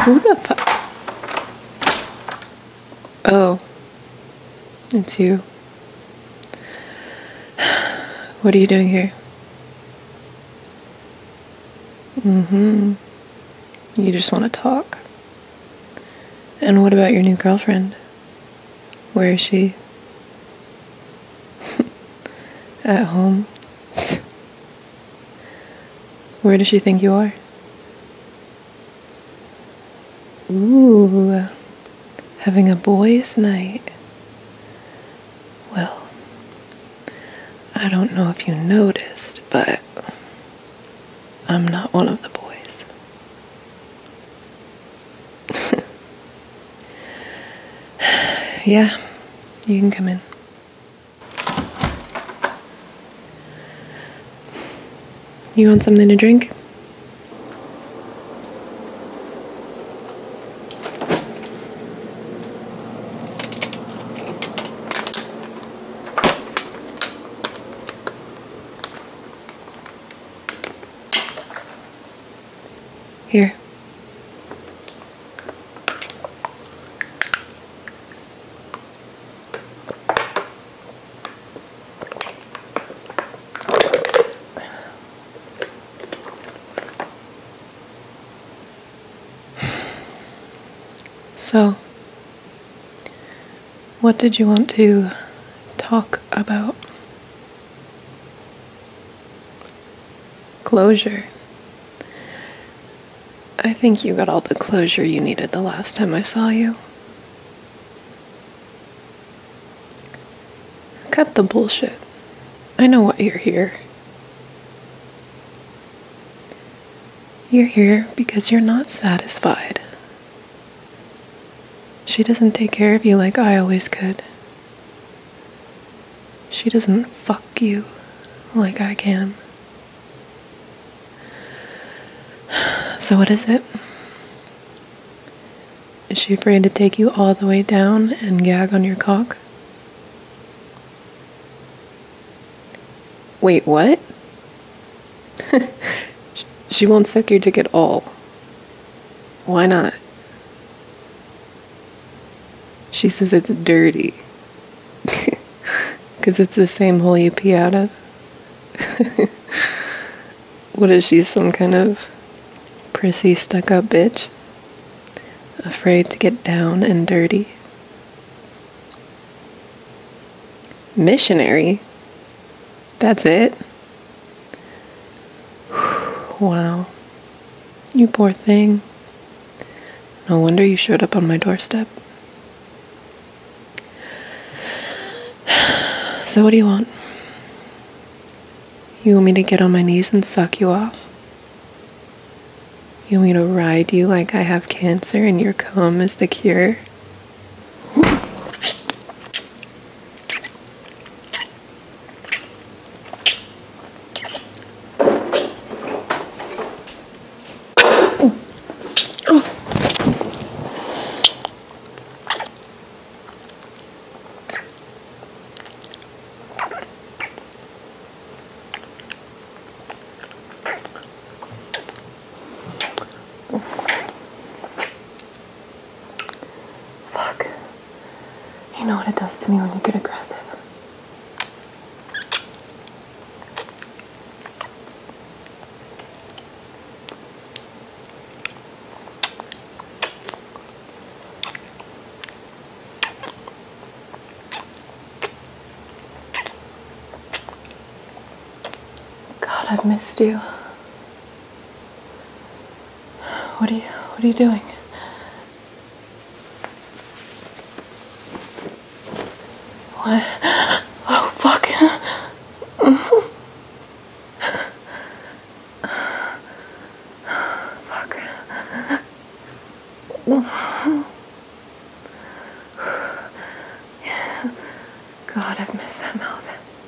Who the fuck? Oh, it's you. What are you doing here? You just want to talk. And what about your new girlfriend? Where is she? At home? Where does she think you are? Ooh, having a boys' night. Well, I don't know if you noticed, but I'm not one of the boys. Yeah, you can come in. You want something to drink? Here. So, what did you want to talk about? Closure. I think you got all the closure you needed the last time I saw you. Cut the bullshit. I know why you're here. You're here because you're not satisfied. She doesn't take care of you like I always could. She doesn't fuck you like I can. So what is it? Is she afraid to take you all the way down and gag on your cock? Wait, what? She won't suck your dick at all. Why not? She says it's dirty. Because it's the same hole you pee out of. What is she, some kind of prissy, stuck-up bitch? Afraid to get down and dirty? Missionary? That's it? Wow. You poor thing. No wonder you showed up on my doorstep. So what do you want? You want me to get on my knees and suck you off? You want me to ride you like I have cancer and your cum is the cure? Fuck. You know what it does to me when you get aggressive. God, I've missed you. What are you doing? What? Oh, fuck. Fuck. God, I've missed that mouth.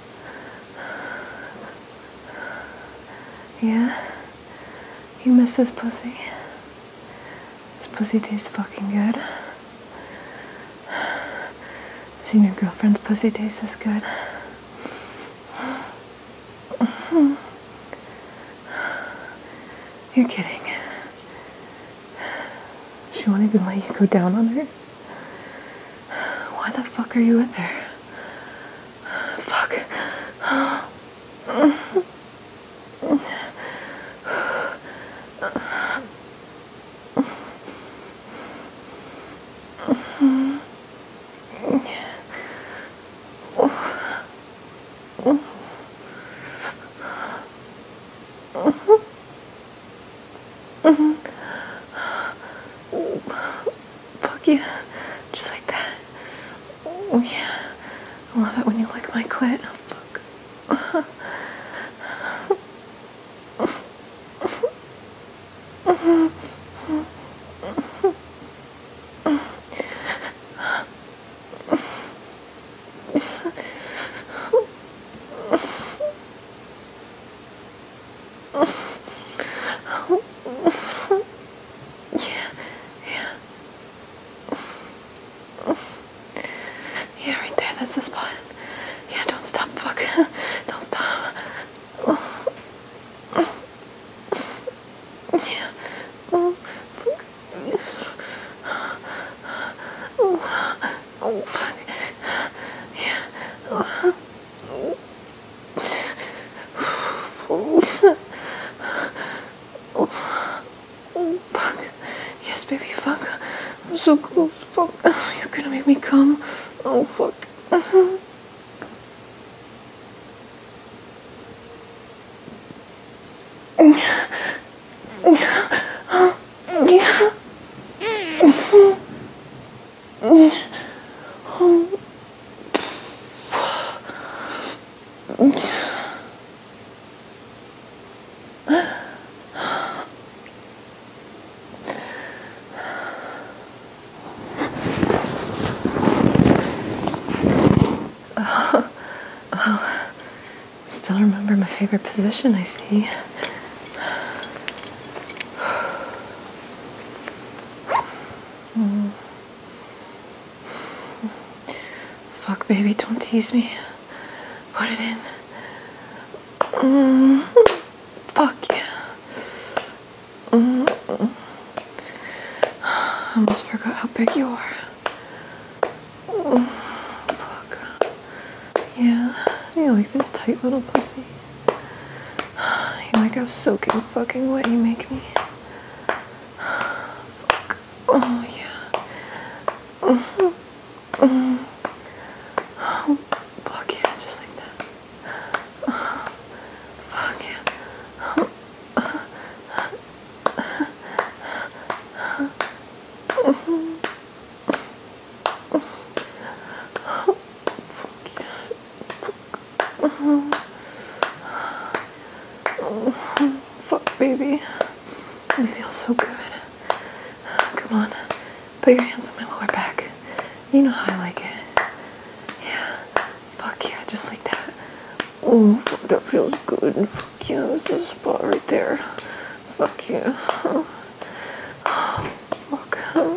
Yeah? You miss this pussy? This pussy tastes fucking good. Seen your girlfriend's pussy taste this good. You're kidding. she won't even let you go down on her? Why the fuck are you with her? Fuck. Fuck yeah. Just like that. Oh yeah. I love it when you lick my clit. Oh, fuck. Yeah, right there, that's the spot. Yeah, don't stop, fuck. Don't stop. Yeah. Oh, fuck. Yeah. Oh, fuck. Yes, baby, fuck. I'm so close, fuck. Oh, you're gonna make me come. Oh, fuck. Still remember my favorite position, I see. Fuck, baby, don't tease me. Put it in. Fuck yeah. I almost forgot how big you are. Fuck. Yeah, you like this tight little pussy. You like how soaking fucking wet you make me. Fuck. Oh yeah. Fuck yeah, just like that. Fuck yeah. Fuck, baby. It feels so good. Come on. Put your hands on my lower back. You know how I like it. Yeah. Fuck yeah, just like that. Oh, fuck, that feels good. Fuck yeah, this is a spot right there. Fuck yeah. Fuck.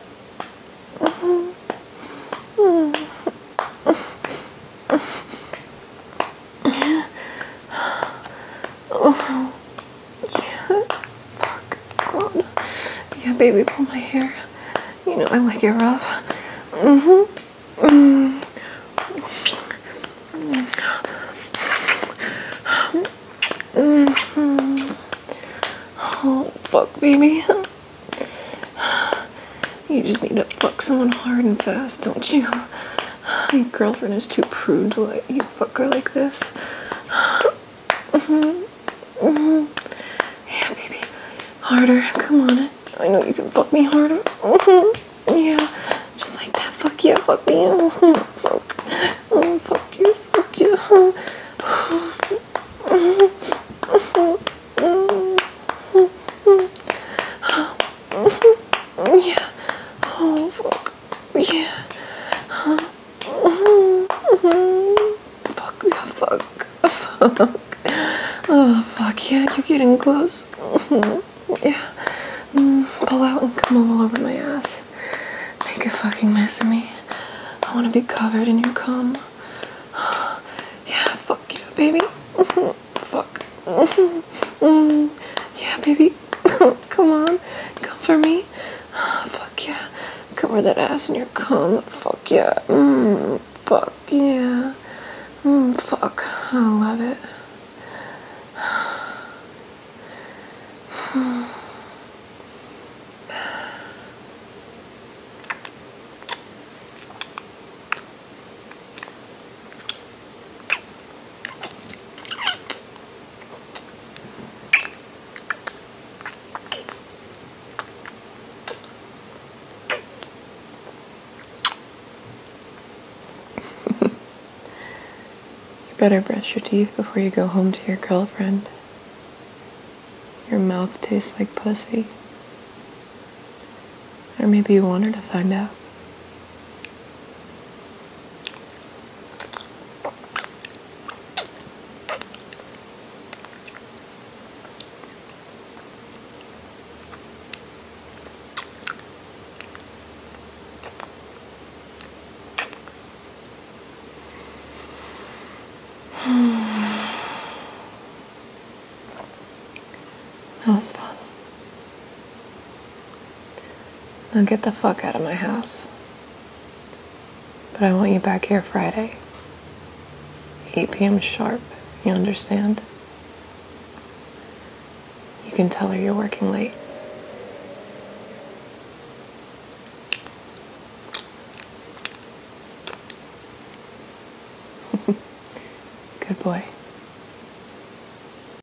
God. Yeah, baby, pull my hair. You know I like it rough. Oh, fuck, baby. You just need to fuck someone hard and fast, don't you? Your girlfriend is too prude to let you fuck her like this. Yeah, baby. Harder. Come on. I know you can fuck me harder. Yeah. Just like that. Fuck yeah. Fuck me. Fuck. Oh, fuck you. Fuck you. Yeah. Oh, fuck. Yeah. Fuck. Yeah. Fuck. Fuck. Oh, fuck yeah. You're getting close. Yeah. Pull out and come all over my ass. Make a fucking mess of me. I want to be covered in your cum. Yeah, fuck yeah, baby. Fuck. Yeah, baby. Come on. Come for me. Fuck yeah. Cover that ass in your cum. Fuck yeah. Fuck yeah. Fuck. I love it. You better brush your teeth before you go home to your girlfriend. Your mouth tastes like pussy. Or maybe you want her to find out. That was fun. Now get the fuck out of my house. But I want you back here Friday. 8 p.m. sharp. You understand? You can tell her you're working late. Good boy.